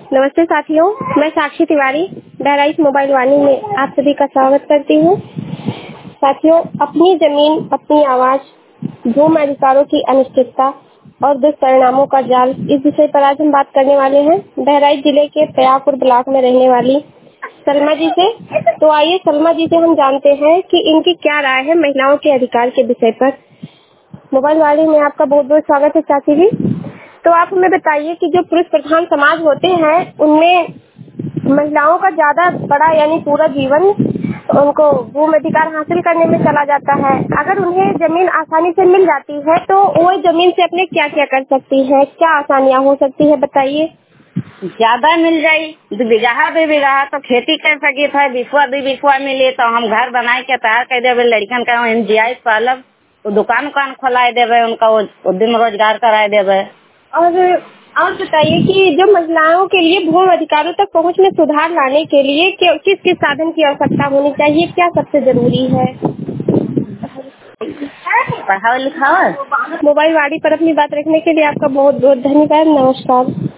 नमस्ते साथियों, मैं साक्षी तिवारी बहराइच मोबाइल वाणी में आप सभी का स्वागत करती हूँ। साथियों, अपनी जमीन अपनी आवाज, भूमि अधिकारों की अनिश्चितता और दुष्परिणामों का जाल, इस विषय पर आज हम बात करने वाले हैं बहराइच जिले के तयापुर ब्लॉक में रहने वाली सलमा जी से। तो आइए सलमा जी से हम जानते हैं कि इनकी क्या राय है महिलाओं के अधिकार के विषय पर। मोबाइल वाणी में आपका बहुत बहुत स्वागत है चाची जी। तो आप हमें बताइए कि जो पुरुष प्रधान समाज होते हैं उनमें महिलाओं का ज्यादा बड़ा यानी पूरा जीवन उनको भूमि अधिकार हासिल करने में चला जाता है। अगर उन्हें जमीन आसानी से मिल जाती है तो वो जमीन से अपने क्या क्या कर सकती है, क्या आसानियां हो सकती है, बताइए। ज्यादा मिल जाई, 2 बीघा तो खेती कर सकी था। 2 बीघा मिले तो हम घर बनाए के तैयार कर देवे, लड़कन का एनजीआई पालब, तो दुकान खोला देवे, उनका उद्यम रोजगार करा देवे। और बताइए कि जो महिलाओं के लिए भूमि अधिकारों तक पहुंच में सुधार लाने के लिए किस किस साधन की आवश्यकता होनी चाहिए, क्या सबसे जरूरी है? पढ़ाओ लिखाओ। मोबाइल वाणी पर अपनी बात रखने के लिए आपका बहुत बहुत धन्यवाद। नमस्कार।